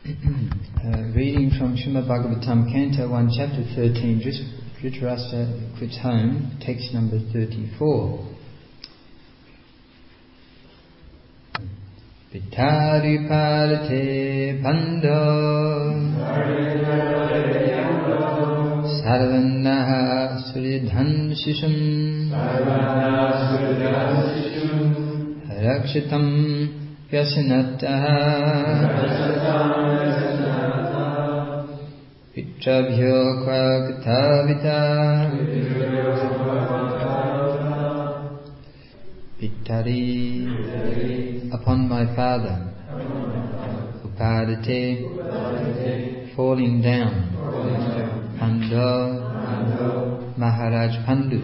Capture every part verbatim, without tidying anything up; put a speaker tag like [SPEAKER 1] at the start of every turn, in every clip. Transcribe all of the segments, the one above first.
[SPEAKER 1] uh, reading from Srimad Bhagavatam, Canto one, Chapter thirteen, Dhritarashtra Quits Home, text number thirty-four. Vitari Parate Bando Sarvanaha Suridhan Shisham Rakshitam Vyasanataha Vitrabhyo Kvakatavita Vitari upon my father, Upadate falling down, Pando Maharaj Pandu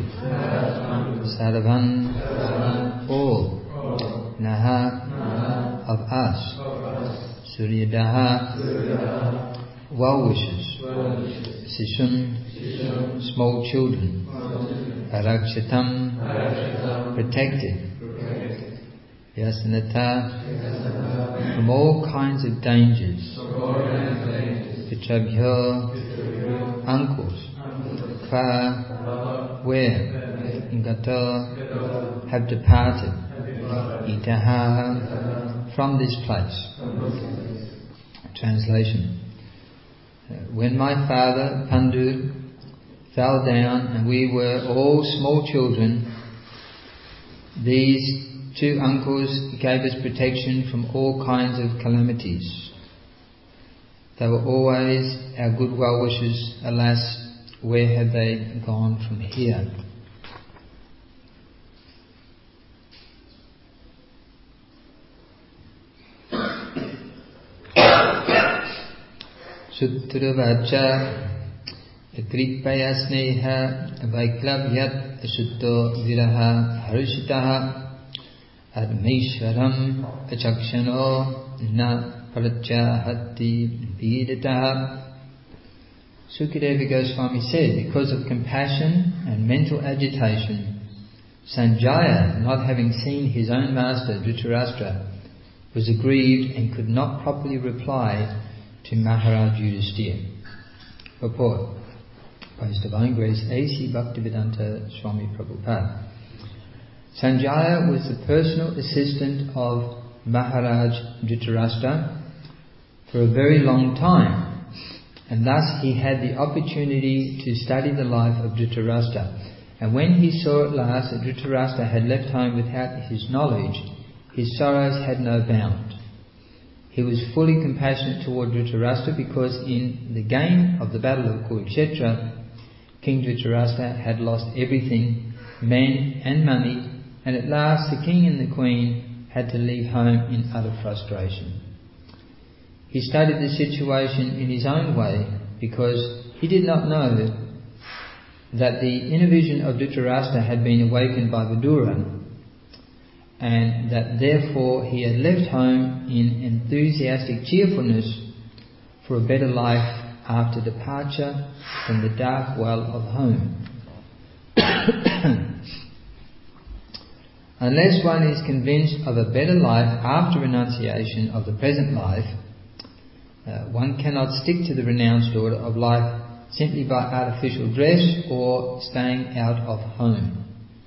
[SPEAKER 1] Sarvan all, Naha of us, Suryadaha well wishes, Sishun small children, Parakshitam protected, Vyasanata from all kinds of dangers, Vitrabhyo uncles, Kva where, Gato have departed, Itaha from this place. Translation. When my father Pandu fell down and we were all small children, these two uncles gave us protection from all kinds of calamities. They were always our good well-wishers. Alas, where have they gone from here? Sutravacha Kripaya Sneha Vaiklavyat Sutto Viraha Harushitaha Admeshwaram Achakshano Na Parachahati Vidataha. Sukadeva Goswami said, because of compassion and mental agitation, Sanjaya, not having seen his own master Dhritarashtra, was aggrieved and could not properly reply to Maharaj Yudhisthira. Purport by His Divine Grace A C Bhaktivedanta Swami Prabhupada. Sanjaya was the personal assistant of Maharaj Dhritarashtra for a very long time, and thus he had the opportunity to study the life of Dhritarashtra. And when he saw at last that Dhritarashtra had left home without his knowledge, his sorrows had no bound. He was fully compassionate toward Dhritarashtra because in the game of the battle of Kurukshetra, King Dhritarashtra had lost everything, men and money, and at last the king and the queen had to leave home in utter frustration. He studied the situation in his own way because he did not know that the inner vision of Dhritarashtra had been awakened by Vidura, and that therefore he had left home in enthusiastic cheerfulness for a better life after departure from the dark well of home. Unless one is convinced of a better life after renunciation of the present life, uh, one cannot stick to the renounced order of life simply by artificial dress or staying out of home.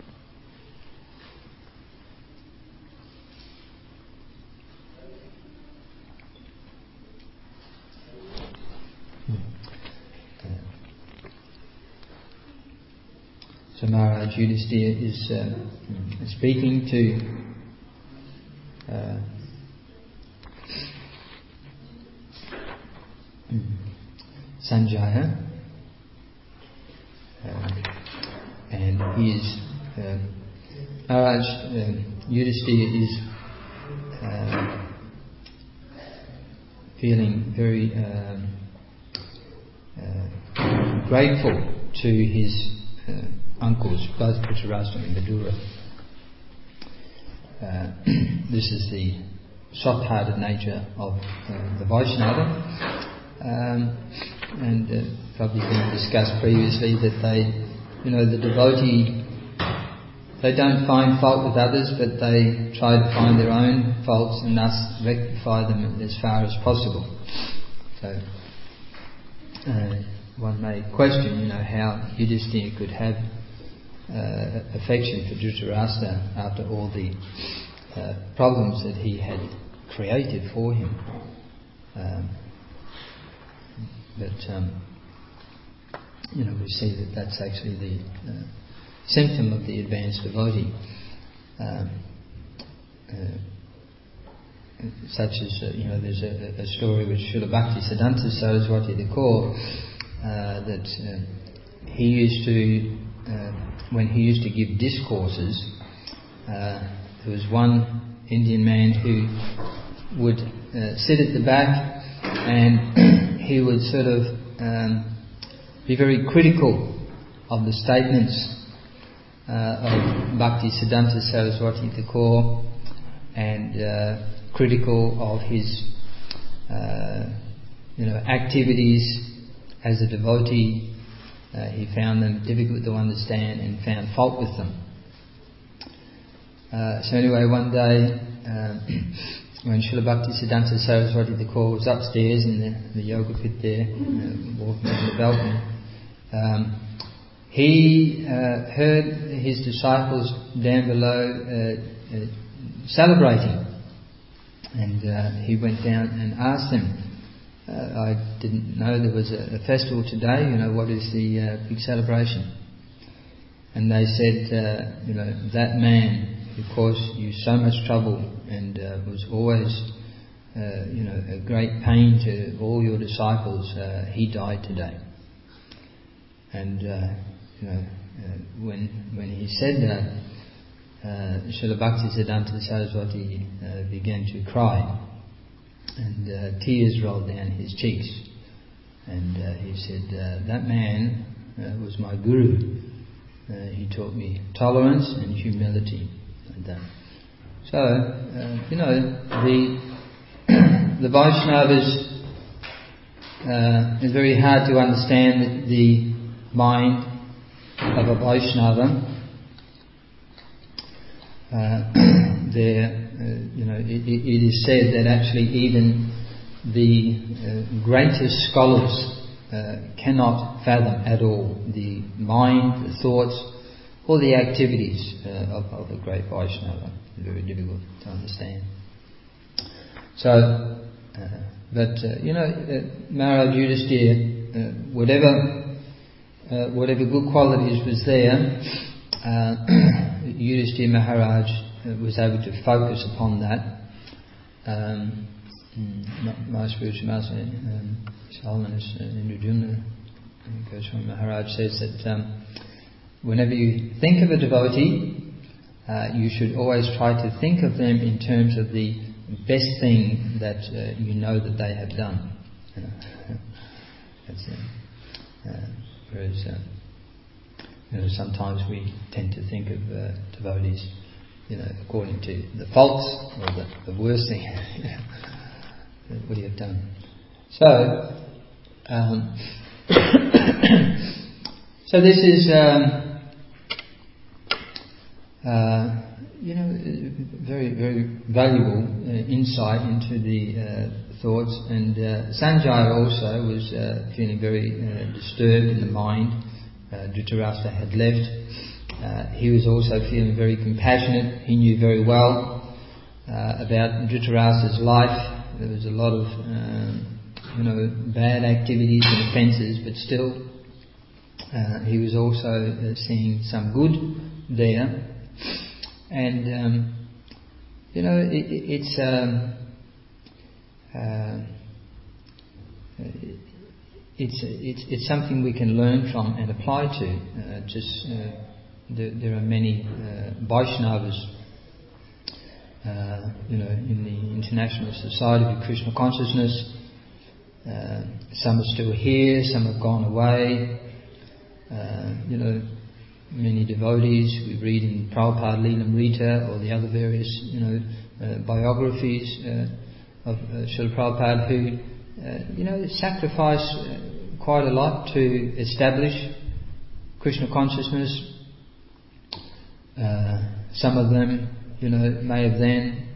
[SPEAKER 1] So Maharaj Yudhisthira is uh, speaking to uh, Sanjaya, uh, and he is uh, Maharaj uh, Yudhisthira is uh, feeling very uh, uh, grateful to his uh, uncles, both Dhritarashtra and Vidura. Uh, this is the soft-hearted nature of uh, the Vaishnava, um, and uh, probably been discussed previously that they, you know, the devotee, they don't find fault with others, but they try to find their own faults and thus rectify them as far as possible. So uh, one may question, you know, how Yudhisthira could have uh, affection for Dhritarashtra after all the uh, problems that he had created for him. Um, but um, you know, we see that that's actually the uh, symptom of the advanced devotee. Um, uh, such as, uh, you know, there's a, a story with Srila Bhaktisiddhanta Saraswati Thakur uh, that uh, he used to, uh, when he used to give discourses, uh, there was one Indian man who would uh, sit at the back and he would sort of um, be very critical of the statements uh, of Bhaktisiddhanta Saraswati Thakur and uh, critical of his uh, you know, activities as a devotee. Uh, he found them difficult to understand and found fault with them. Uh, so anyway, one day uh, when Srila Bhaktisiddhanta Saraswati Thakur was upstairs in the, the yoga pit there, uh, walking on the balcony, um, he uh, heard his disciples down below uh, uh, celebrating. And uh, he went down and asked them, uh, I didn't know there was a, a festival today, you know, what is the uh, big celebration? And they said, uh, you know, that man who caused you so much trouble and uh, was always, uh, you know, a great pain to all your disciples, uh, he died today. And, uh, you know, uh, when when he said that, Uh, Srila Bhaktisiddhanta Saraswati uh, began to cry and uh, tears rolled down his cheeks, and uh, he said, uh, that man uh, was my guru. Uh, he taught me tolerance and humility and that. So uh, you know, the the Vaishnavas, uh, it's very hard to understand the mind of a Vaishnava. Uh, there, uh, you know, it, it is said that actually even the uh, greatest scholars uh, cannot fathom at all the mind, the thoughts, or the activities uh, of, of a great Vaishnava. Very difficult to understand. So, uh, but uh, you know, uh, Maharaj Yudhisthira, uh, whatever, uh, whatever good qualities was there. Uh, Yudhisthira Maharaj uh, was able to focus upon that. Um, my spiritual master, um, His Holiness uh, Indradumna Goswami Maharaj says that um, whenever you think of a devotee, uh, you should always try to think of them in terms of the best thing that uh, you know that they have done. You know? That's it. Uh, whereas uh, You know, sometimes we tend to think of uh, devotees, you know, according to the faults or the, the worst thing that we have done. So, um, so this is, um, uh, you know, very very valuable uh, insight into the uh, thoughts. And uh, Sanjaya also was uh, feeling very uh, disturbed in the mind. Uh, Dhritarashtra had left. Uh, he was also feeling very compassionate. He knew very well uh, about Dhritarashtra's life. There was a lot of, um, you know, bad activities and offences, but still, uh, he was also uh, seeing some good there. And um, you know, it, it's um, uh, it, It's, it's it's something we can learn from and apply to. Uh, just uh, there, there are many uh, Vaishnavas, uh, you know, in the International Society of Krishna Consciousness. Uh, some are still here, some have gone away. Uh, you know, many devotees we read in Prabhupada Leelamrita or the other various, you know, uh, biographies uh, of uh, Srila Prabhupada who. Uh, you know, sacrifice uh, quite a lot to establish Krishna consciousness. Uh, some of them, you know, may have then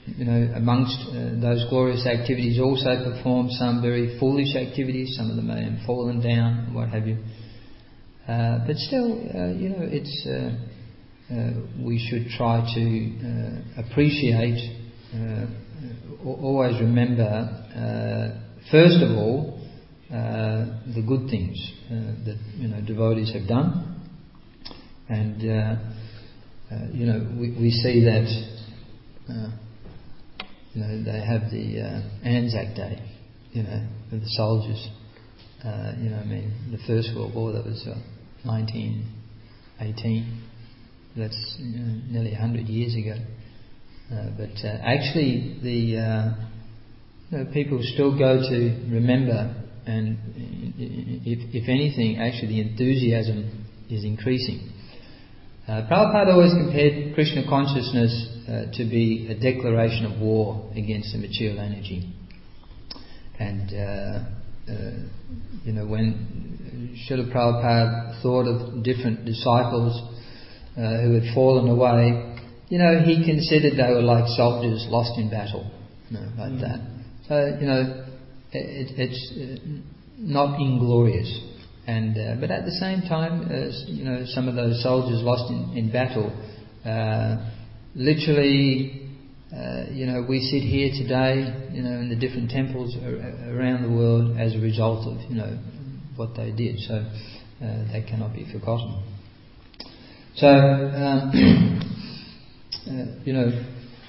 [SPEAKER 1] you know, amongst uh, those glorious activities also performed some very foolish activities. Some of them may have fallen down, and what have you. Uh, but still, uh, you know, it's uh, uh, we should try to uh, appreciate, uh, always remember, uh, first of all, uh, the good things uh, that, you know, devotees have done. And, uh, uh, you know, we, we see that, uh, you know, they have the uh, Anzac Day, you know, with the soldiers. Uh, you know, I mean, the First World War, that was uh, nineteen eighteen. That's, you know, nearly one hundred years ago. Uh, but uh, actually, the uh, you know, people still go to remember, and if, if anything, actually the enthusiasm is increasing. Uh, Prabhupada always compared Krishna consciousness uh, to be a declaration of war against the material energy. And, uh, uh, you know, when Srila Prabhupada thought of different disciples uh, who had fallen away, you know, he considered they were like soldiers lost in battle, you know, like mm. that. So, you know, it, it's uh, not inglorious. And uh, but at the same time, as you know, some of those soldiers lost in, in battle, uh, literally, uh, you know, we sit here today, you know, in the different temples ar- around the world as a result of, you know, what they did. So uh, they cannot be forgotten. So um, uh, you know,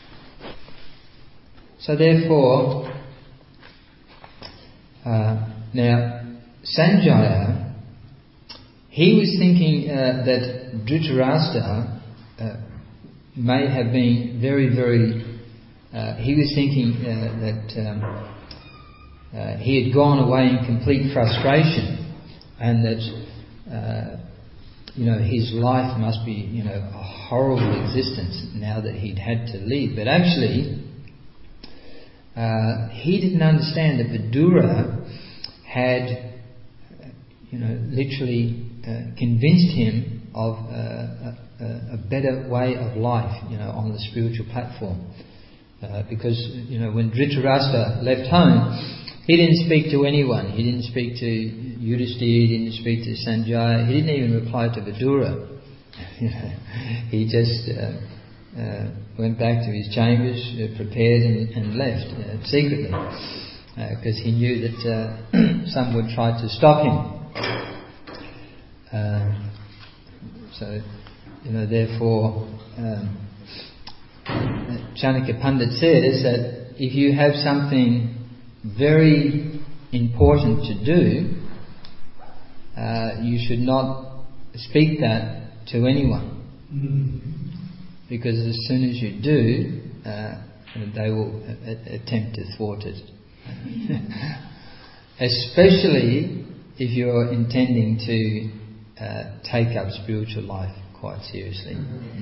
[SPEAKER 1] so therefore, uh, now Sanjaya. He was thinking uh, that Dhritarashtra uh, may have been very, very... Uh, he was thinking uh, that um, uh, he had gone away in complete frustration, and that, uh, you know, his life must be, you know, a horrible existence now that he'd had to leave. But actually, uh, he didn't understand that Vidura had, you know, literally... Uh, convinced him of uh, a, a better way of life, you know, on the spiritual platform. Uh, because, you know, when Dhritarashtra left home, he didn't speak to anyone. He didn't speak to Yudhisthira, he didn't speak to Sanjaya, he didn't even reply to Vidura. You know, he just uh, uh, went back to his chambers, uh, prepared and, and left uh, secretly, because uh, he knew that uh, some would try to stop him. Uh, so, you know, therefore, um, Chanakya Pandit says that if you have something very important to do, uh, you should not speak that to anyone. Mm-hmm. Because as soon as you do, uh, they will a- attempt to thwart it. Especially if you're intending to Uh, take up spiritual life quite seriously.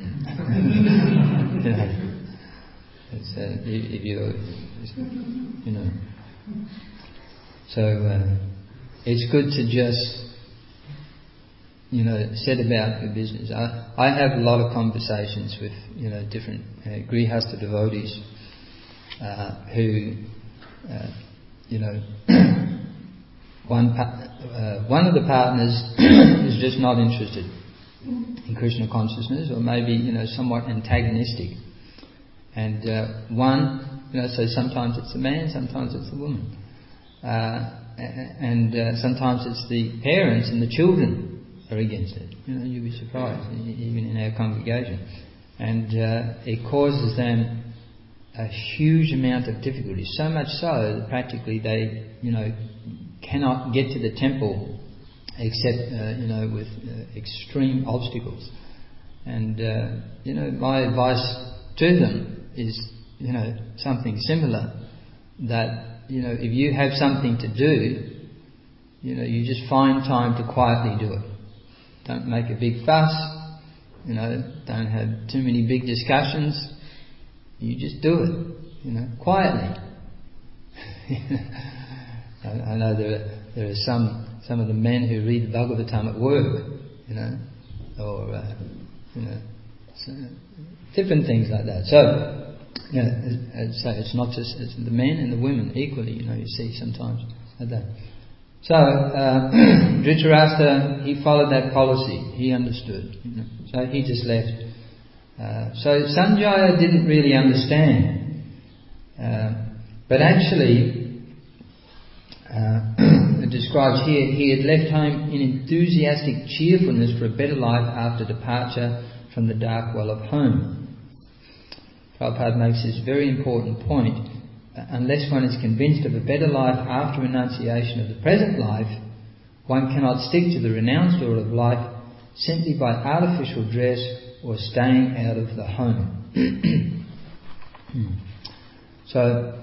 [SPEAKER 1] You know, it's, uh, if, if you're, you know, so uh, it's good to just, you know, set about your business. I, I have a lot of conversations with, you know, different uh, Grihastha devotees uh, who, uh, you know. One uh, one of the partners is just not interested in Krishna consciousness, or maybe, you know, somewhat antagonistic. And uh, one, you know, so sometimes it's the man, sometimes it's the woman, uh, and uh, sometimes it's the parents and the children are against it. You know, you'll be surprised, even in our congregation, and uh, it causes them a huge amount of difficulty. So much so that practically they, you know, cannot get to the temple except, uh, you know, with uh, extreme obstacles. And, uh, you know, my advice to them is, you know, something similar. That, you know, if you have something to do, you know, you just find time to quietly do it. Don't make a big fuss, you know, don't have too many big discussions. You just do it, you know, quietly. I know there are, there are some some of the men who read the Bhagavatam at work, you know, or uh, you know, so different things like that. So Yeah, as I say, it's not just it's the men and the women equally. You know, you see sometimes like that. So uh, Dhritarashtra, he followed that policy. He understood. You know, so he just left. Uh, so Sanjaya didn't really understand, uh, but actually, uh, it describes here, he had left home in enthusiastic cheerfulness for a better life after departure from the dark well of home. Prabhupada makes this very important point. Uh, unless one is convinced of a better life after renunciation of the present life, one cannot stick to the renounced order of life simply by artificial dress or staying out of the home. So,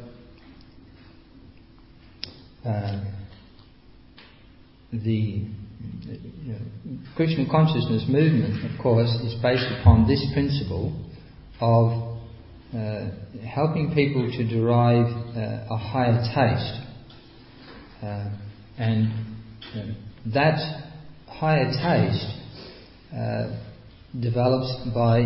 [SPEAKER 1] uh, the you know, Krishna consciousness movement, of course, is based upon this principle of uh, helping people to derive uh, a higher taste. Uh, and uh, that higher taste uh, develops by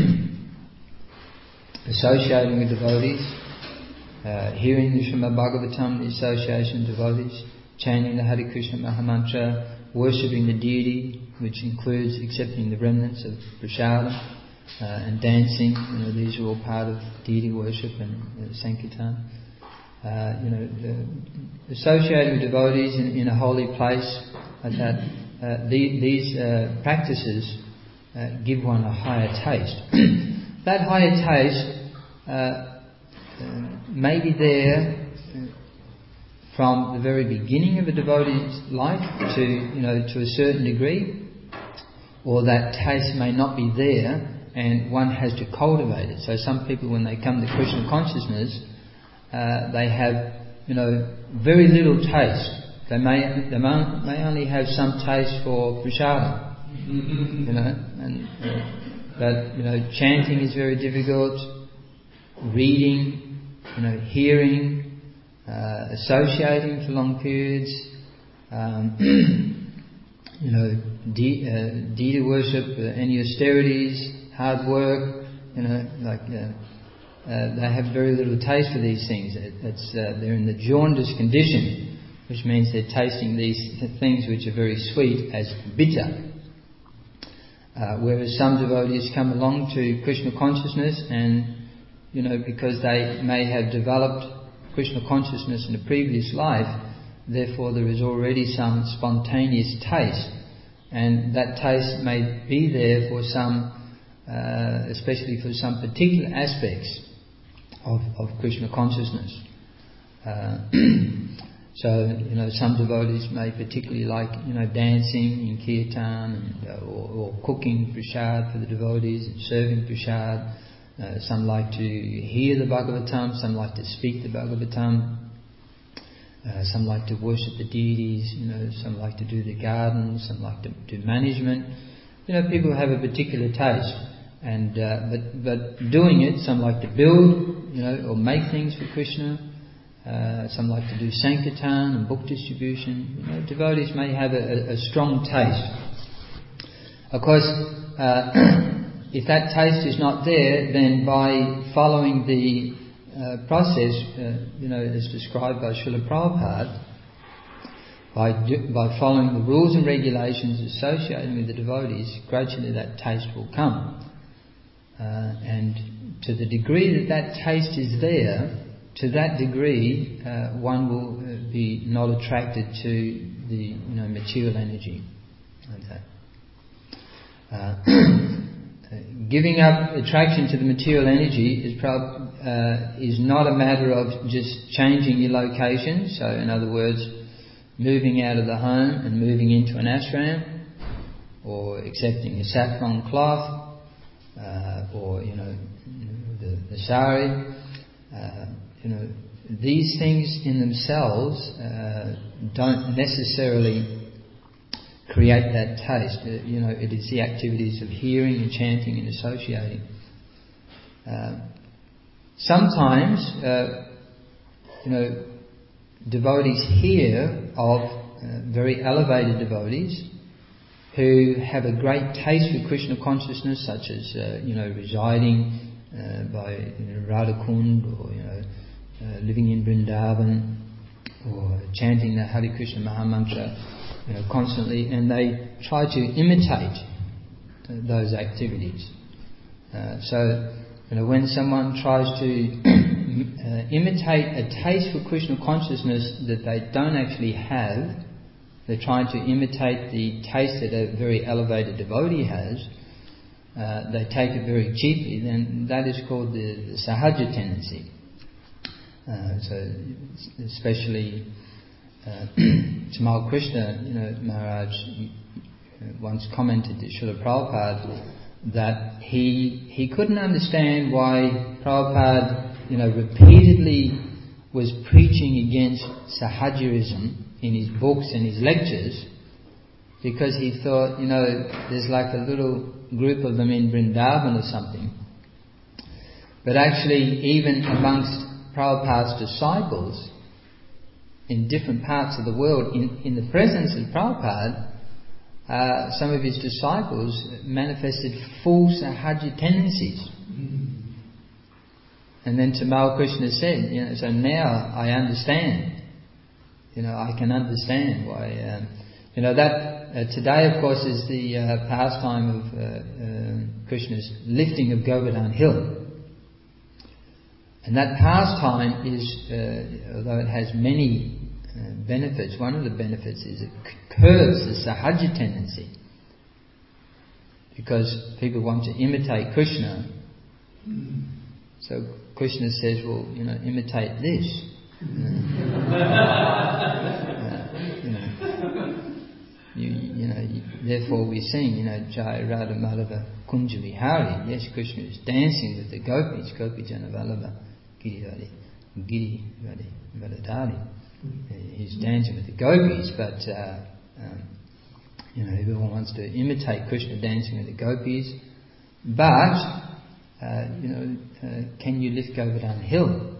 [SPEAKER 1] associating with devotees, uh, hearing the Srimad Bhagavatam, the association of devotees, chanting the Hare Krishna Mahamantra, worshipping the deity, which includes accepting the remnants of prasada, uh, and dancing. You know, these are all part of deity worship and uh, Sankirtan. Uh, you know, uh, associating with devotees in, in a holy place like that. Uh, the, these uh, practices uh, give one a higher taste. That higher taste uh, uh, may be there uh, from the very beginning of a devotee's life to you know to a certain degree, or that taste may not be there, and one has to cultivate it. So some people, when they come to Krishna consciousness, uh, they have you know very little taste. They may they may, may only have some taste for prasada. You know, and uh, but you know, chanting is very difficult. Reading, you know, hearing, uh, associating for long periods, um, you know, de- uh, deity worship, uh, any austerities, hard work. You know, like uh, uh, they have very little taste for these things. It, it's uh, they're in the jaundice condition, which means they're tasting these things which are very sweet as bitter. Uh, whereas some devotees come along to Krishna consciousness and, you know, because they may have developed Krishna consciousness in a previous life, therefore there is already some spontaneous taste. And that taste may be there for some, uh, especially for some particular aspects of, of Krishna consciousness. Uh, So, you know, some devotees may particularly like, you know, dancing in kirtan, and, uh, or, or cooking prasad for the devotees and serving prasad. Uh, some like to hear the Bhagavatam, some like to speak the Bhagavatam. Uh, some like to worship the deities, you know, some like to do the gardens, some like to do management. You know, people have a particular taste. And, uh, but, but doing it, some like to build, you know, or make things for Krishna. Uh, some like to do Sankirtan and book distribution. You know, devotees may have a, a, a strong taste. Of course, uh, if that taste is not there, then by following the uh, process, uh, you know, as described by Srila Prabhupada, by do, by following the rules and regulations associated with the devotees, gradually that taste will come. Uh, and to the degree that that taste is there, to that degree, uh, one will uh, be not attracted to the you know material energy. Like that. Uh, giving up attraction to the material energy is prob- uh, is not a matter of just changing your location. So, in other words, moving out of the home and moving into an ashram, or accepting a saffron cloth, uh, or you know the, the sari. Uh, You know, these things in themselves uh, don't necessarily create that taste. Uh, you know, it is the activities of hearing and chanting and associating. Uh, sometimes, uh, you know, devotees hear of uh, very elevated devotees who have a great taste for Krishna consciousness, such as uh, you know, residing uh, by you know, Radha Kund, or you know, uh, living in Vrindavan, or chanting the Hare Krishna Mahamantra, you know, constantly, and they try to imitate uh, those activities. Uh, so, you know, when someone tries to uh, imitate a taste for Krishna consciousness that they don't actually have, they're trying to imitate the taste that a very elevated devotee has, uh, they take it very cheaply, then that is called the, the sahaja tendency. Uh, so, especially uh, Tamal Krishna, you know, Maharaj once commented to Srila Prabhupada that he he couldn't understand why Prabhupada, you know, repeatedly was preaching against sahajaism in his books and his lectures, because he thought, you know, there's like a little group of them in Vrindavan or something. But actually, even amongst Prabhupada's disciples in different parts of the world, in, in the presence of Prabhupada, uh, some of his disciples manifested full sahaja tendencies. Mm. And then Tamal Krishna said, you know, so now I understand. You know, I can understand why. Um, you know, that uh, today, of course, is the uh, pastime of uh, uh, Krishna's lifting of Govardhan Hill. And that pastime is, uh, although it has many uh, benefits, one of the benefits is it curbs the sahaja tendency. Because people want to imitate Krishna. So Krishna says, well, you know, imitate this. uh, you know, you, you know, you, therefore we sing, you know, Jai Radha Madhava Kunja Vihari. Yes, Krishna is dancing with the gopis, Gopi Jana Vallabha. Giri Giri Vadadari. He's dancing with the gopis, but uh, um, you know, everyone wants to imitate Krishna dancing with the gopis. But uh, you know, uh, can you lift Govardhan Hill?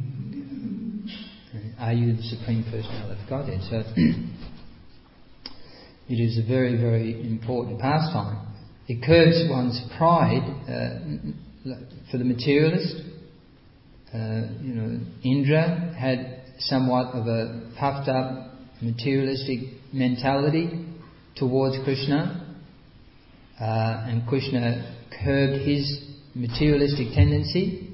[SPEAKER 1] Are you the Supreme Personality of Godhead? So it is a very, very important pastime. It curbs one's pride uh, for the materialist. Uh, you know, Indra had somewhat of a puffed up materialistic mentality towards Krishna, uh, and Krishna curbed his materialistic tendency.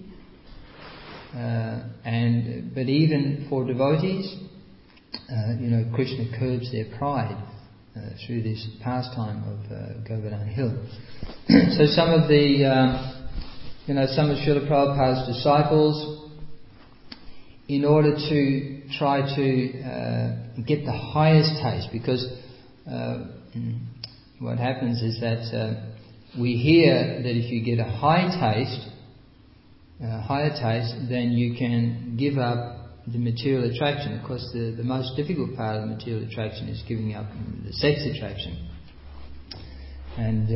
[SPEAKER 1] Uh, and but even for devotees, uh, you know, Krishna curbs their pride uh, through this pastime of uh, Govardhan Hill. So some of the um, You know, some of Srila Prabhupada's disciples, in order to try to uh, get the highest taste, because uh, what happens is that uh, we hear that if you get a high taste, a higher taste, then you can give up the material attraction. Of course, the, the most difficult part of the material attraction is giving up the sex attraction. And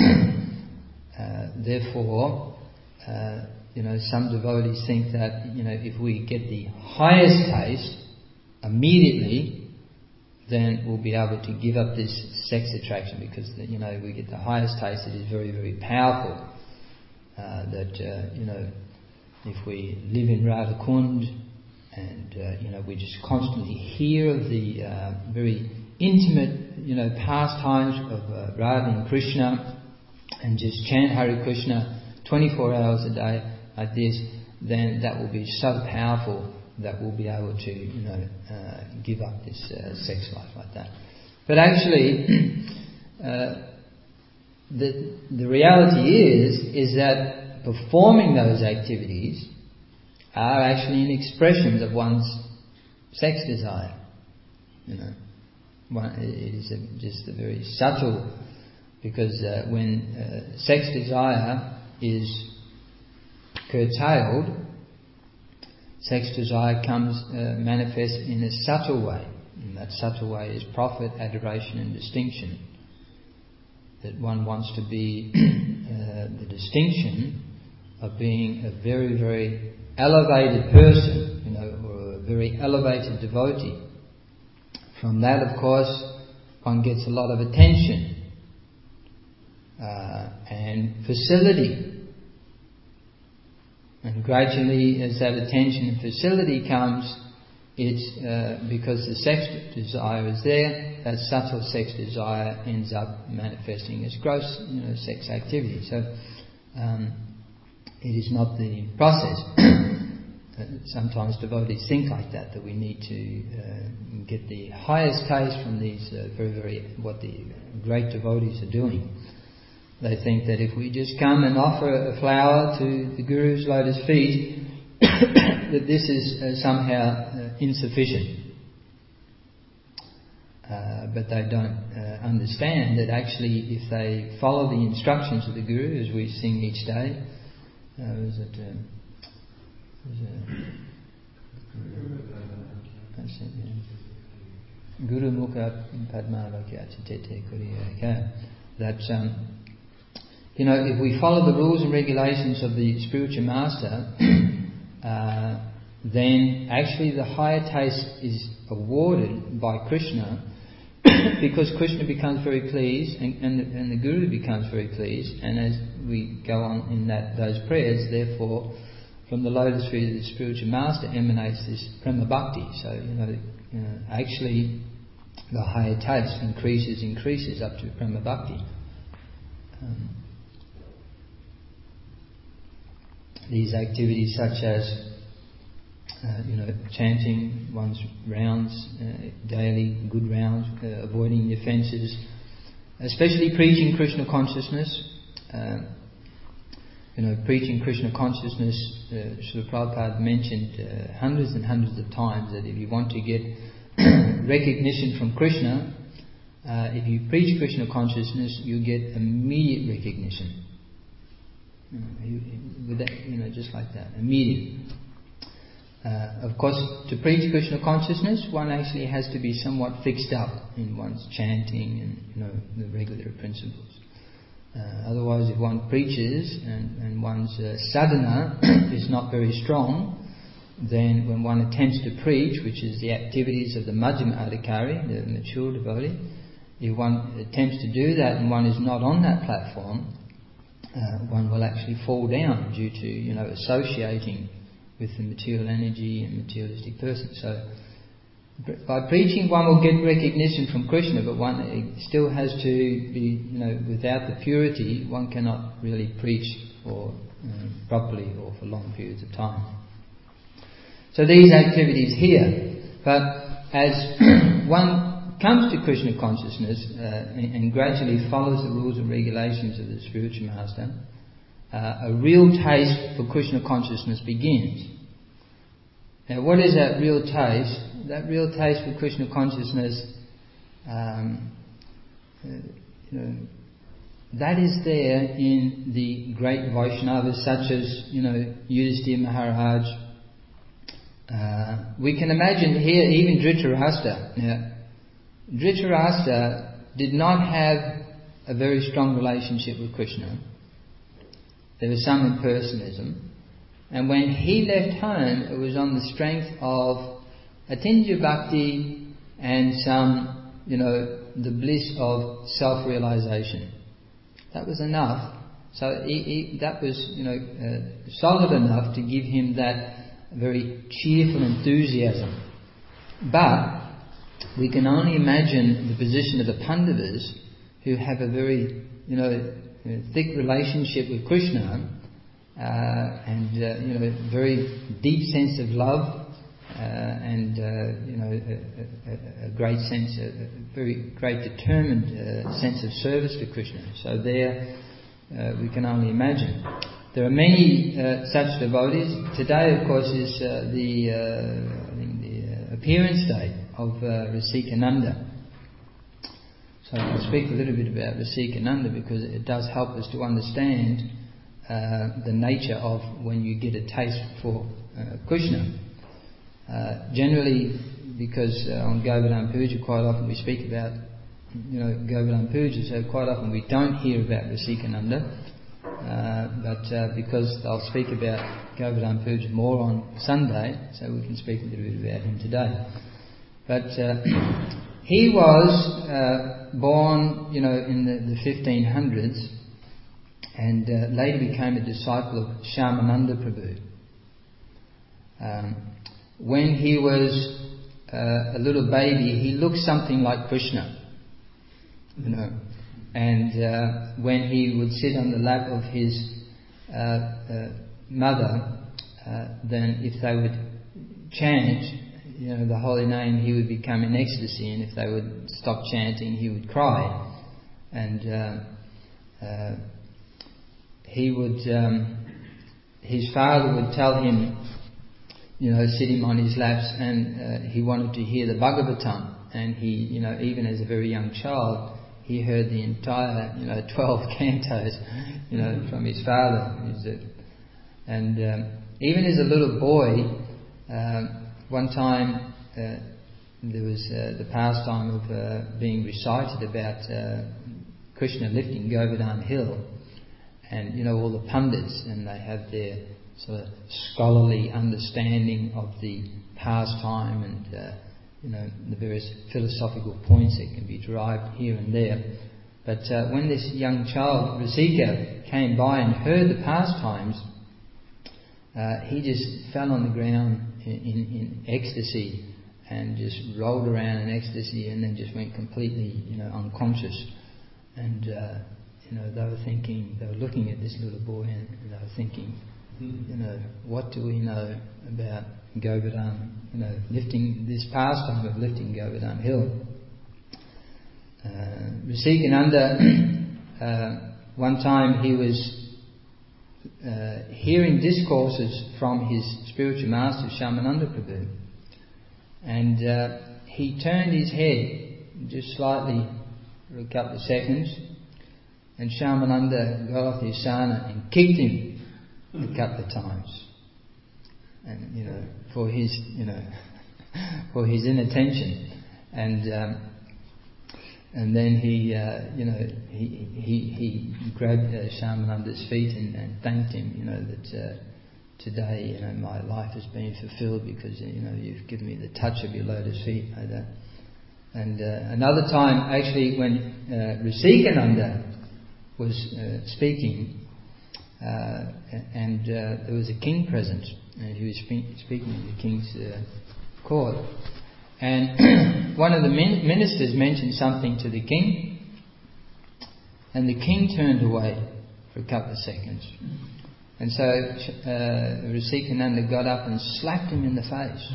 [SPEAKER 1] uh, uh, therefore, Uh, you know, some devotees think that, you know, if we get the highest taste immediately, then we'll be able to give up this sex attraction, because, you know, we get the highest taste, it is very, very powerful. Uh, that, uh, you know, if we live in Radha Kund and, uh, you know, we just constantly hear of the uh, very intimate, you know, pastimes of uh, Radha and Krishna, and just chant Hare Krishna twenty-four hours a day like this, then that will be so powerful that we'll be able to, you know, uh, give up this uh, sex life like that. But actually, uh, the the reality is is that performing those activities are actually an expression of one's sex desire. You know, one, it is a, just a very subtle, because uh, when uh, sex desire is curtailed, sex desire comes uh, manifest in a subtle way. And that subtle way is profit, adoration and distinction. That one wants to be uh, the distinction of being a very, very elevated person, you know, or a very elevated devotee. From that, of course, one gets a lot of attention uh, and facility. And gradually, as that attention and facility comes, it's uh, because the sex desire is there, that subtle sex desire ends up manifesting as gross, you know, sex activity. So um, it is not the process. Sometimes devotees think like that, that we need to uh, get the highest taste from these uh, very, very, what the great devotees are doing. They think that if we just come and offer a flower to the Guru's lotus feet, that this is uh, somehow uh, insufficient. Uh, but they don't uh, understand that actually if they follow the instructions of the Guru, as we sing each day, uh, was it... Uh, Guru Mukha Padma Vakyachitete Kuriya. That um, you know, if we follow the rules and regulations of the spiritual master, uh, then actually the higher taste is awarded by Krishna, because Krishna becomes very pleased, and, and, the, and the Guru becomes very pleased, and as we go on in that those prayers, therefore, from the lotus feet of the spiritual master emanates this prema bhakti. So, you know, uh, actually the higher taste increases, increases up to prema bhakti. Um, these activities such as, uh, you know, chanting one's rounds, uh, daily good rounds, uh, avoiding the offences, especially preaching Krishna consciousness, uh, You know, preaching Krishna consciousness, uh, Srila Prabhupada mentioned uh, hundreds and hundreds of times that if you want to get recognition from Krishna, uh, if you preach Krishna consciousness, you get immediate recognition. You know, with that, you know, just like that, immediate. Uh, of course, to preach Krishna consciousness, one actually has to be somewhat fixed up in one's chanting and, you know, the regular principles. Uh, otherwise, if one preaches and, and one's uh, sadhana is not very strong, then when one attempts to preach, which is the activities of the Madhyama Adhikari, the mature devotee, if one attempts to do that and one is not on that platform, uh, one will actually fall down due to, you know, associating with the material energy and materialistic person. So, by preaching, one will get recognition from Krishna, but one still has to be, you know, without the purity, one cannot really preach for um, properly or for long periods of time. So these activities here, but as one comes to Krishna consciousness uh, and, and gradually follows the rules and regulations of the spiritual master, uh, a real taste for Krishna consciousness begins. Now, what is that real taste? That real taste for Krishna consciousness, um, uh, you know, that is there in the great Vaishnavas such as, you know, Yudhisthira Maharaj. Uh, we can imagine here even Dhritarashtra. Yeah. Dhritarashtra did not have a very strong relationship with Krishna. There was some impersonalism. And when he left home, it was on the strength of Atinja Bhakti and some, you know, the bliss of self-realization. That was enough. So he, he, that was, you know, uh, solid enough to give him that very cheerful enthusiasm. But we can only imagine the position of the Pandavas, who have a very, you know, thick relationship with Krishna, uh, and uh, you know, very deep sense of love. Uh, and uh, you know, a, a, a great sense, a, a very great determined uh, sense of service to Krishna. So there, uh, we can only imagine. There are many uh, such devotees. Today, of course, is uh, the uh, I think the uh, appearance date of uh, Rasikananda. So I'll speak a little bit about Rasikananda because it does help us to understand uh, the nature of when you get a taste for uh, Krishna. Uh, generally, because uh, on Govardhan Puja quite often we speak about, you know, Govardhan Puja, so quite often we don't hear about Rasikananda, uh, but uh, because they'll speak about Govardhan Puja more on Sunday, so we can speak a little bit about him today. But uh, he was uh, born, you know, in the, the fifteen hundreds, and uh, later became a disciple of Shyamananda Prabhu. um, when he was uh, a little baby, he looked something like Krishna, you know. And uh, when he would sit on the lap of his uh, uh, mother, uh, then if they would chant, you know, the holy name, he would become in ecstasy, and if they would stop chanting, he would cry. And uh, uh, he would, um, his father would tell him, you know, sit him on his laps, and uh, he wanted to hear the Bhagavatam. And he, you know, even as a very young child, he heard the entire, you know, twelve cantos, you know, from his father. And um, even as a little boy, um, one time uh, there was uh, the pastime of uh, being recited about uh, Krishna lifting Govardhan Hill, and you know all the pundits, and they have their sort of scholarly understanding of the pastime and uh, you know the various philosophical points that can be derived here and there. But uh, when this young child Rasika came by and heard the pastimes, uh, he just fell on the ground in, in, in ecstasy and just rolled around in ecstasy, and then just went completely, you know, unconscious. And uh, you know, they were thinking, they were looking at this little boy, and they were thinking, you know, what do we know about Govardhan, you know, lifting this pastime of lifting Govardhan Hill? Uh, Rasikananda, uh, one time he was uh, hearing discourses from his spiritual master Shyamananda Prabhu, and uh, he turned his head just slightly for a couple of seconds, and Shyamananda got off his sana and kicked him a couple of times, and you know, for his, you know, for his inattention, and um, and then he, uh, you know, he he he grabbed uh, Shyamananda's feet and, and thanked him, you know, that uh, today, you know, my life has been fulfilled because you know you've given me the touch of your lotus feet, like that. And uh, another time, actually, when uh, Rasikananda was uh, speaking. Uh, and uh, there was a king present, and he was spe- speaking in the king's uh, court. And one of the min- ministers mentioned something to the king, and the king turned away for a couple of seconds. And so uh, Rasikananda got up and slapped him in the face.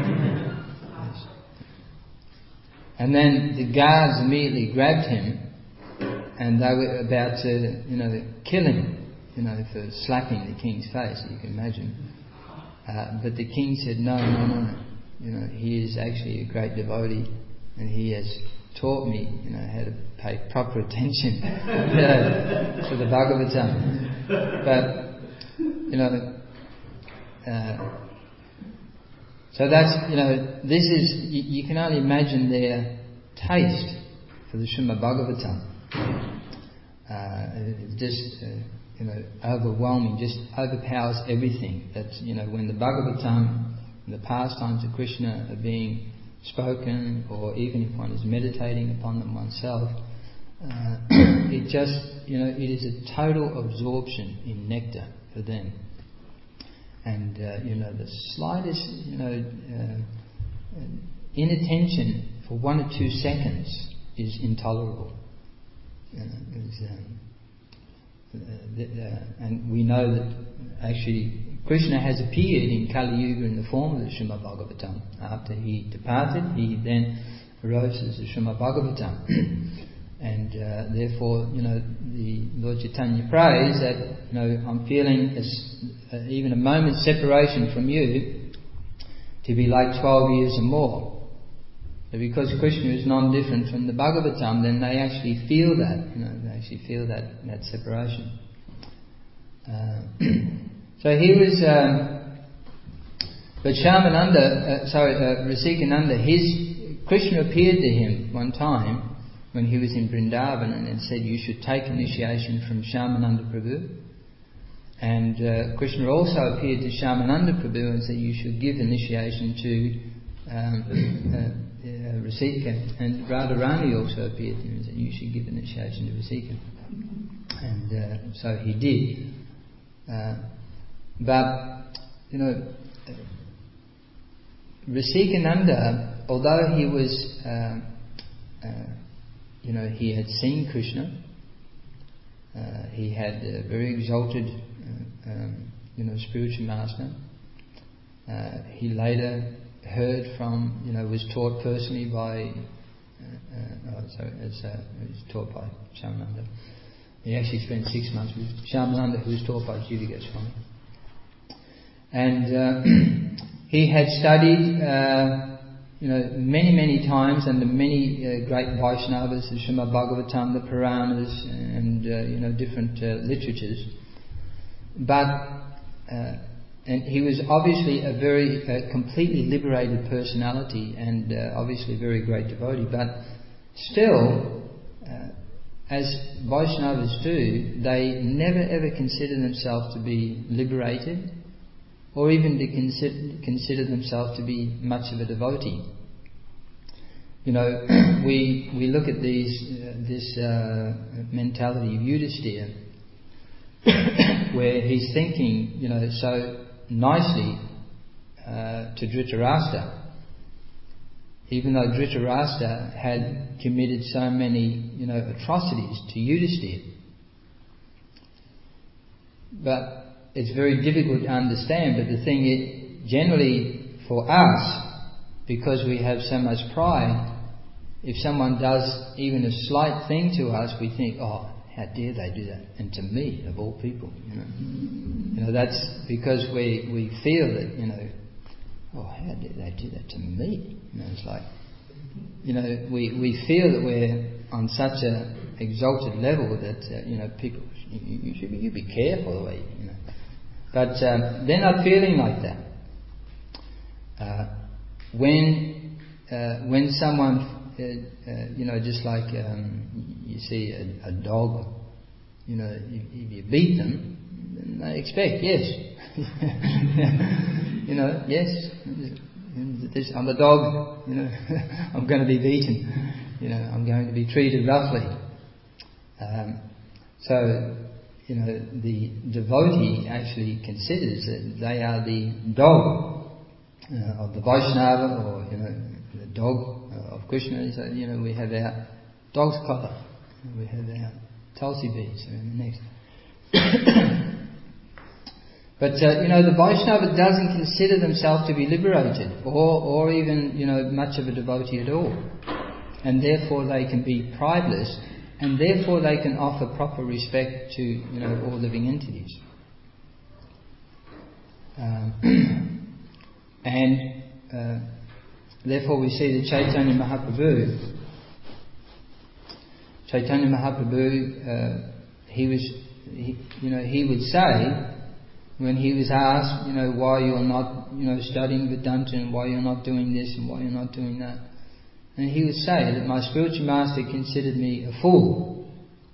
[SPEAKER 1] And then the guards immediately grabbed him, and they were about to, you know, kill him, you know, for slapping the king's face, you can imagine. Uh, but the king said, no, no, no. You know, he is actually a great devotee, and he has taught me, you know, how to pay proper attention you know, to the Bhagavatam. But, you know, uh, so that's, you know, this is, you, you can only imagine their taste for the Srimad Bhagavatam. Uh, just... Uh, you know, overwhelming, just overpowers everything. That, you know, when the Bhagavatam, the pastimes of Krishna are being spoken, or even if one is meditating upon them oneself, uh, it just, you know, it is a total absorption in nectar for them. And, uh, you know, the slightest, you know, uh, inattention for one or two seconds is intolerable. You know, it's, um, Uh, uh, and we know that actually Krishna has appeared in Kali Yuga in the form of the Srimad Bhagavatam. After he departed, he then arose as the Srimad Bhagavatam. and uh, therefore, you know, the Lord Chaitanya prays that, you know, I'm feeling a, uh, even a moment's separation from you to be like twelve years or more. So because Krishna is non-different from the Bhagavatam, then they actually feel that, you know, they actually feel that, that separation. Uh, so he was, um, but Shyamananda, uh, sorry, uh, Rasikananda, his, Krishna appeared to him one time when he was in Vrindavan and said, you should take initiation from Shyamananda Prabhu. And uh, Krishna also appeared to Shyamananda Prabhu and said, you should give initiation to um, uh, Uh, Rasika, and Radharani also appeared to him and said, you should give initiation to Rasika. And uh, so he did. Uh, but, you know, Rasikananda, although he was, uh, uh, you know, he had seen Krishna, uh, he had a very exalted, uh, um, you know, spiritual master. Uh, he later heard from, you know, was taught personally by, uh, uh, oh, sorry, as, uh, he was taught by Shyamananda. He actually spent six months with Shyamananda, who was taught by Jiva Goswami. And uh, he had studied, uh, you know, many, many times under many uh, great Vaishnavas, the Srimad Bhagavatam, the Puranas, and, uh, you know, different uh, literatures. But, uh, and he was obviously a very uh, completely liberated personality and uh, obviously a very great devotee. But still, uh, as Vaishnavas do, they never ever consider themselves to be liberated, or even to consider, consider themselves to be much of a devotee. You know, we we look at these uh, this uh, mentality of Yudhisthira, where he's thinking, you know, so nicely uh, to Dhritarashtra, even though Dhritarashtra had committed so many, you know, atrocities to Yudhisthira. But it's very difficult to understand, but the thing is, generally for us, because we have so much pride, if someone does even a slight thing to us, we think, oh, how dare they do that? And to me, of all people, you know. You know, that's because we, we feel that, you know, oh, how dare they do that to me? You know, it's like, you know, we, we feel that we're on such a exalted level that, uh, you know, people, you, you should be, you be careful the way, you know. But um, they're not feeling like that. Uh, when uh, when someone, uh, uh, you know, just like um, you see a, a dog, you know, if, if you beat them, then they expect, yes, you know, yes, this, I'm a dog, you know, I'm going to be beaten, you know, I'm going to be treated roughly. Um, so. You know, the devotee actually considers that they are the dog uh, of the Vaishnava, or, you know, the dog uh, of Krishna. So, you know, we have our dog's collar, we have our tulsi beads around the neck. But, uh, you know, the Vaishnava doesn't consider themselves to be liberated, or, or even, you know, much of a devotee at all. And therefore they can be prideless, and therefore they can offer proper respect to, you know, all living entities. Um, and uh, therefore we see that Chaitanya Mahaprabhu, Chaitanya Mahaprabhu, uh, he was, he, you know, he would say, when he was asked, you know, why you're not, you know, studying Vedanta, and why you're not doing this and why you're not doing that, and he would say that my spiritual master considered me a fool.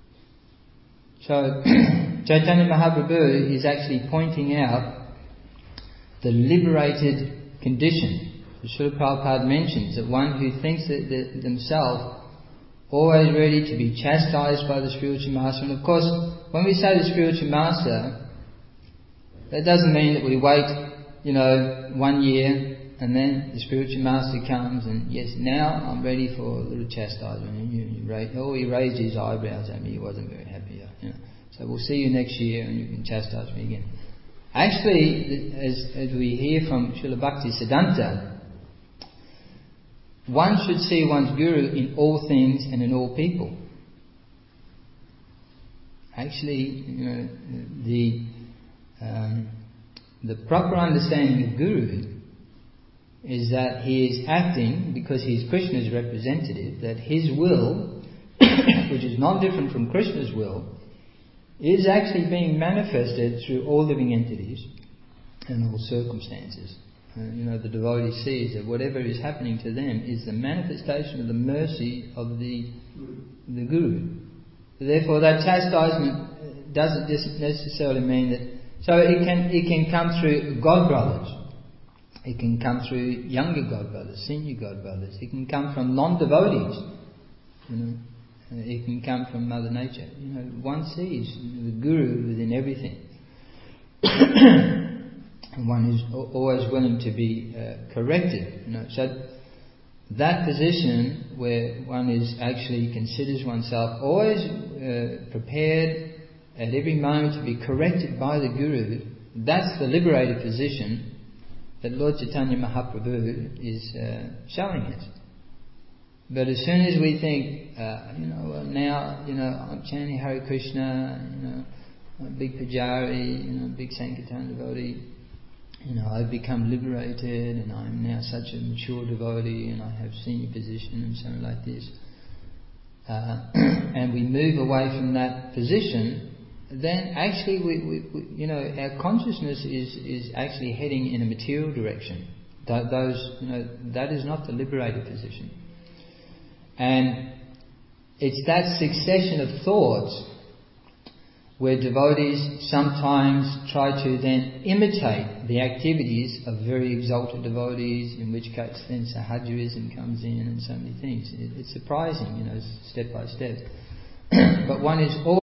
[SPEAKER 1] So Chaitanya Mahaprabhu is actually pointing out the liberated condition. Srila Prabhupada mentions that one who thinks that, that themselves always ready to be chastised by the spiritual master. And of course, when we say the spiritual master, that doesn't mean that we wait, you know, one year and then the spiritual master comes and, yes, now I'm ready for a little chastisement. And you, you raise, oh, he raised his eyebrows at me, he wasn't very happy. You know. So we'll see you next year and you can chastise me again. Actually, as, as we hear from Srila Bhakti Siddhanta, one should see one's guru in all things and in all people. Actually, you know, the um, the proper understanding of guru is that he is acting, because he is Krishna's representative, that his will, which is not different from Krishna's will, is actually being manifested through all living entities and all circumstances. Uh, you know, the devotee sees that whatever is happening to them is the manifestation of the mercy of the the Guru. Therefore, that chastisement doesn't necessarily mean that. So it can it can come through God brothers. It can come through younger God brothers, senior God brothers. It can come from non-devotees. You know, it can come from Mother Nature. You know, one sees the Guru within everything. and one is always willing to be uh, corrected. You know, so that position where one is actually considers oneself always uh, prepared at every moment to be corrected by the Guru, that's the liberated position that Lord Chaitanya Mahaprabhu is uh, showing us. But as soon as we think, uh, you know, well, now, you know, I'm chanting Hare Krishna, you know, I'm a big pujari, you know, big Sankirtan devotee, you know, I've become liberated and I'm now such a mature devotee and I have senior position and something like this, uh, and we move away from that position, then actually we, we, we, you know, our consciousness is, is actually heading in a material direction. Th- those, you know, that is not the liberated position. And it's that succession of thoughts where devotees sometimes try to then imitate the activities of very exalted devotees, in which case then Sahajaism comes in and so many things. It, it's surprising, you know, step by step. But one is always